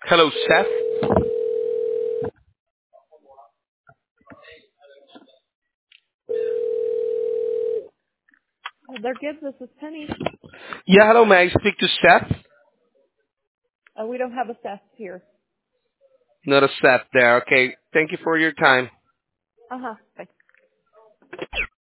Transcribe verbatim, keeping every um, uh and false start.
Hello, Seth. Uh, They're good. This is Penny. Yeah, hello. May I speak to Seth? Uh, we don't have a Seth here. Not a Seth there. Okay. Thank you for your time. Uh huh. Bye.